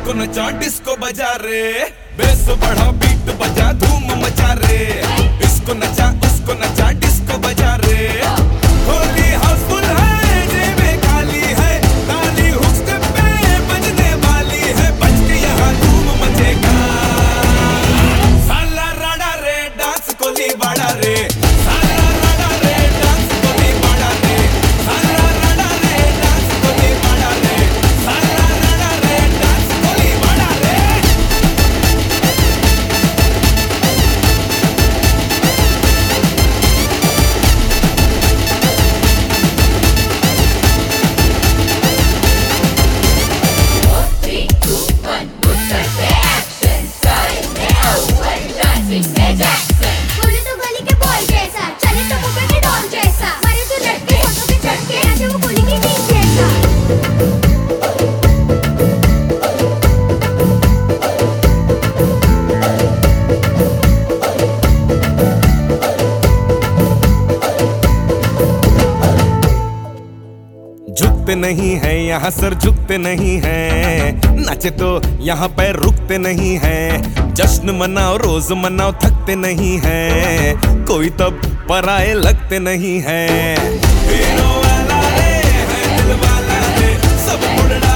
इसको नचा डिस्को बजा रे, बेस बढ़ा बीट बजा धूम मचा रे, इसको नचा उसको नचा डिस्को बजा रे। होली हाउसफुल है जेबें खाली है, ताली हुक स्टेप पे बजने वाली है, बज के यहाँ धूम मचेगा। साला राडा रे डांस कोली बाड़ा रे, साला राडा रे डांस कोली बाड़ा रे, साला राडा रे डांस कोली बाड़ा रे, साला राडा रे डांस कोली बाड़ा रे। बोले तो गली के बॉय जैसा, चले तो मुंबई के डॉन जैसा, मारे तो लटके फोटो पे चढ़ के, नाचे वो कोहली की टीम जैसा। झुकते नहीं है यहाँ सर, झुकते नहीं है, नाचे तो यहाँ पैर रुकते नहीं है, जश्न मनाओ रोज मनाओ थकते नहीं है, कोई तब पराए लगते नहीं है। हीरो वाला रे है दिल वाला रे, सब मुड़